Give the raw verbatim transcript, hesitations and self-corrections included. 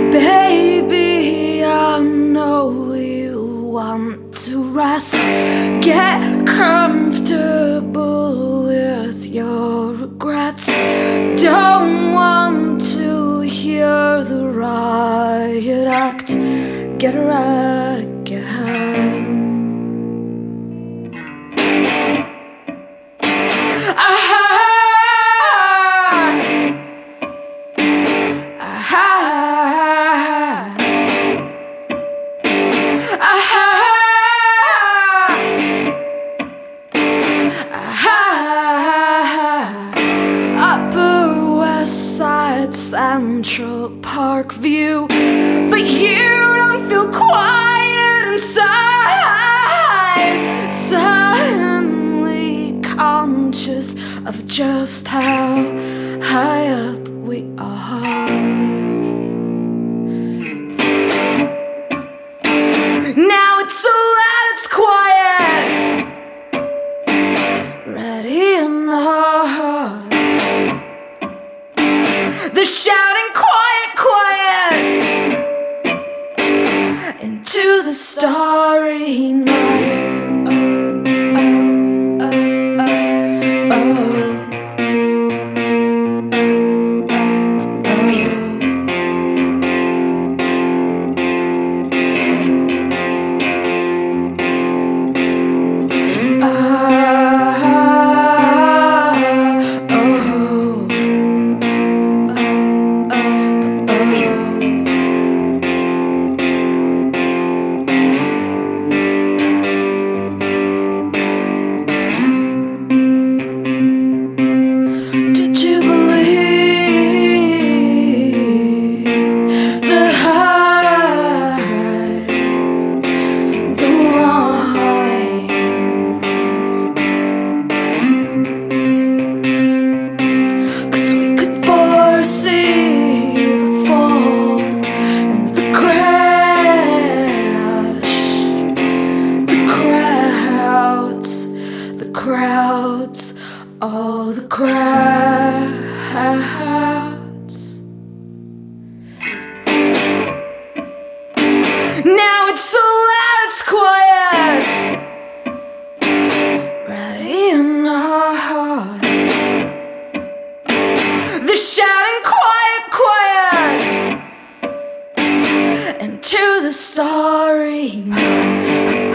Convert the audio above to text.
Baby, I know you want to rest. Get comfortable with your regrets. Don't want to hear the riot act. Get right again. Central Park view, but you don't feel quiet inside. Suddenly conscious of just how high up we are. Now it's so loud, it's quiet. Ready and hard. The shouting quiet, quiet into the starry night. Oh, oh, oh, oh, oh, oh, oh, oh. Crowds, all the crowds. Now it's so loud, it's quiet. Ready and hard. The shouting quiet, quiet into the starry night.